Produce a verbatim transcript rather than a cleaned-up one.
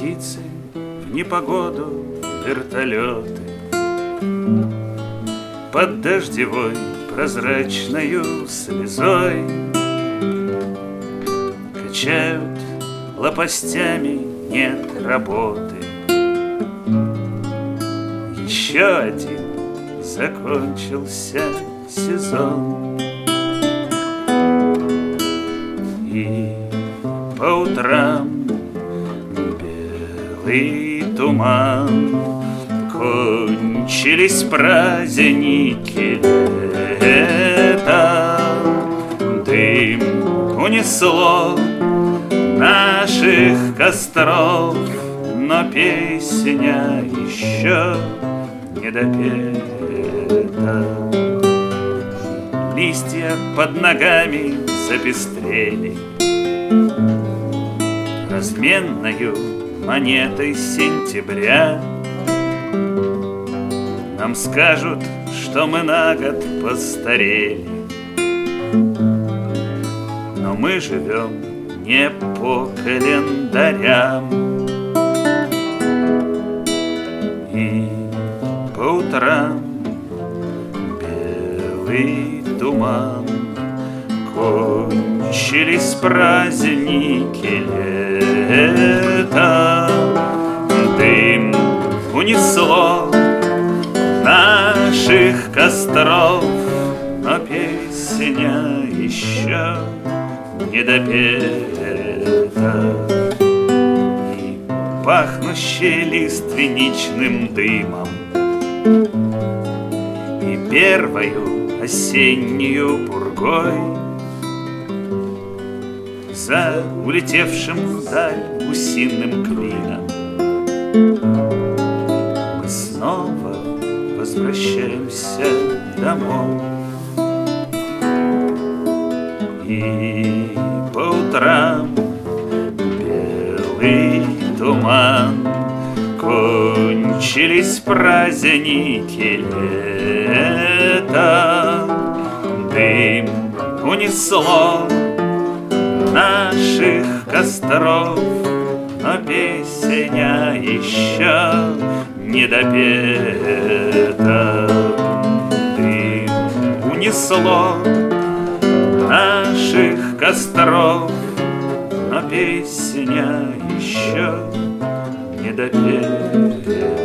птицы, в непогоду вертолеты. Под дождевой прозрачною слезой качают лопастями, нет работы. Еще один закончился сезон, и по утрам белый туман, кончились праздники лета. Дым унесло наших костров, но песня еще не допета. Листья под ногами запестрели разменною монетой сентября. Нам скажут, что мы на год постарели, но мы живем не по календарям. И по утрам белый туман, кончились праздники лета. Дым унесло наших костров, но песня еще не допета. И пахнущий лиственничным дымом, и первою осеннюю пургой, за улетевшим вдаль гусиным клином мы снова возвращаемся домой. И по утрам белый туман, кончились праздники лета. Дым унесло наших костров, но песня еще не допета. Дым унесло наших костров, но песня еще не допета.